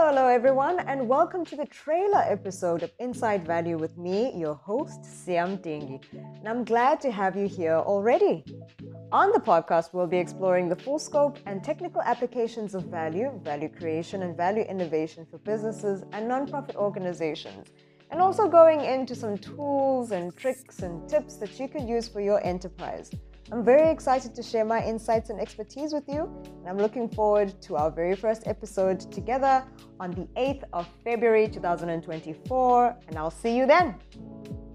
Hello, everyone, and welcome to the trailer episode of Inside Value with me, your host, Siam Tengi. And I'm glad to have you here already. On the podcast, we'll be exploring the full scope and technical applications of value, value creation, and value innovation for businesses and nonprofit organizations, and also going into some tools and tricks and tips that you could use for your enterprise. I'm very excited to share my insights and expertise with you, and I'm looking forward to our very first episode together on the 8th of February 2024, and I'll see you then.